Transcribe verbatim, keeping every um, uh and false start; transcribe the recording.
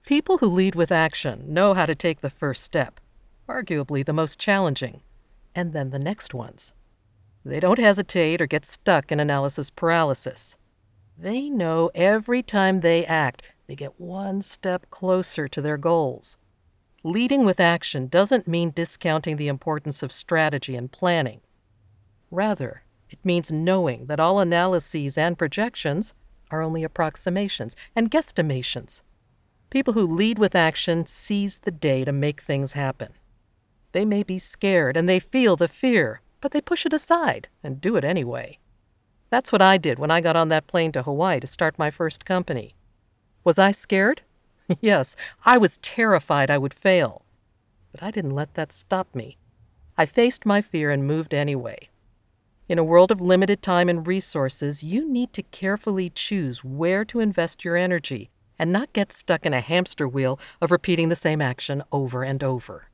People who lead with action know how to take the first step, arguably the most challenging, and then the next ones. They don't hesitate or get stuck in analysis paralysis. They know every time they act, they get one step closer to their goals. Leading with action doesn't mean discounting the importance of strategy and planning. Rather, it means knowing that all analyses and projections are only approximations and guesstimations. People who lead with action seize the day to make things happen. They may be scared and they feel the fear, but they push it aside and do it anyway. That's what I did when I got on that plane to Hawaii to start my first company. Was I scared? Yes, I was terrified I would fail. But I didn't let that stop me. I faced my fear and moved anyway. In a world of limited time and resources, you need to carefully choose where to invest your energy and not get stuck in a hamster wheel of repeating the same action over and over.